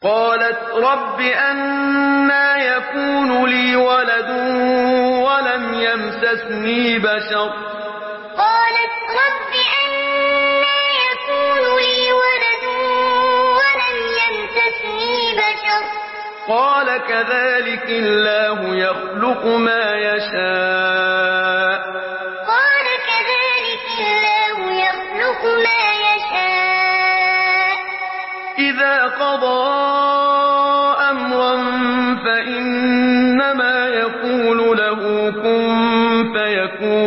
قالت رب أنى يكون لي ولد ولم يمسسني بشر قالت رب أنى يكون لي ولد ولم يمسسني بشر قال كذلك الله يخلق ما يشاء قال كذلك الله يخلق ما يشاء إذا قضى أمرا فإنما يقول له كن فيكون